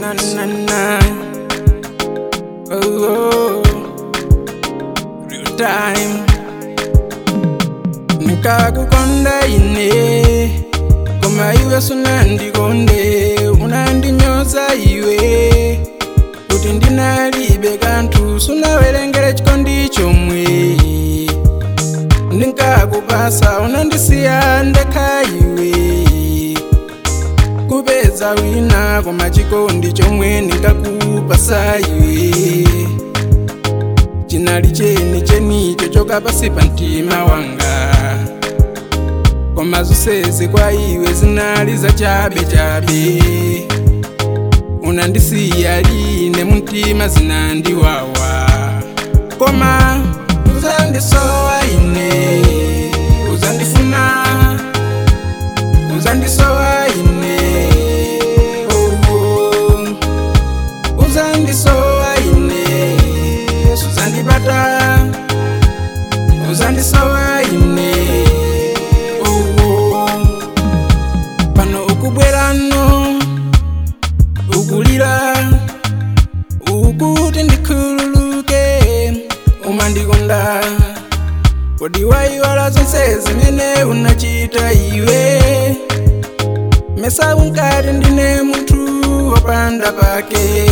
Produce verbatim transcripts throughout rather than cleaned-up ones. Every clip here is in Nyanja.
na na na. Oh, oh. Real time. Nikakukonda ine koma iwe sunandikonde, unandinyoza iwe kuti ndinalibe kanthu, sunawerengere chikondi chomwe ndinkakupasa, unandisiya ndekha iwe kupeza wina, koma chikondi chomwe ndingakupasa iwe chinali cheni chenicho choka pasi pa mtima wanga, koma zonsezi kwa iwe zinali za chabe chabe. Unandisiya line mumtima zinandiwawa, koma uzandisowa ine, uzandifuna, uzandisowa ine, oh, oh. Uzandisowa ine, uzandibata, uzandisowa ine, oh, oh. Pano ukubwerano ukulira ukuti ndikhululuke, umandikonda kodi wayiwala zonse zimene unachita iwe, mesa unkati ndine munthu wopanda pake,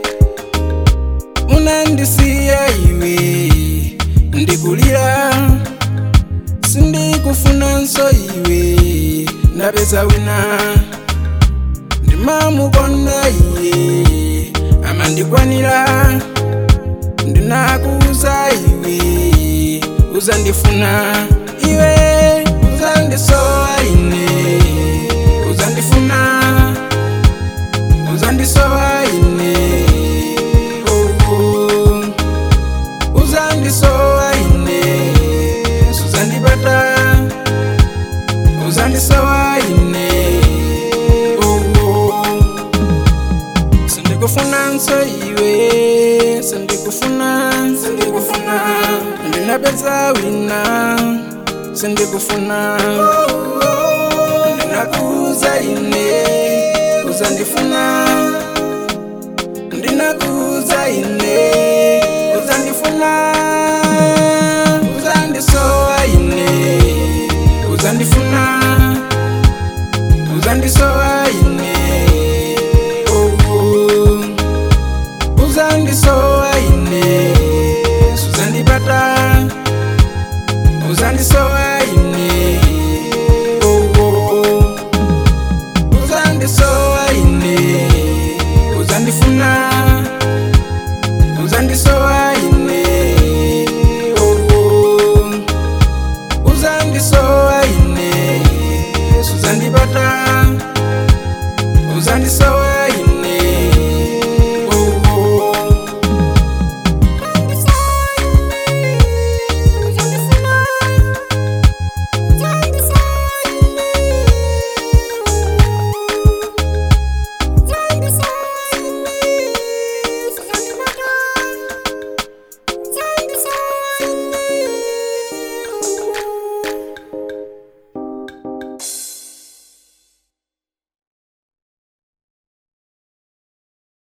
unandisiya iwe ndikulira, sindikufunanso iwe, ndapeza wina ndimamukonda iye amandikwanira, ndinakuuza iwe uzandifuna, iwe uzandisowa ine, uzandifuna, uzandisowa ine, oh, oh. Uzandisowa ine, uzandibata, uzandisowa ine, sindikufuna nso iwe, sindikufuna, sindikufuna, ndinapeza wina, sindikufuna, ndinakuuza ine, uzandifuna, ndinakuuza ine.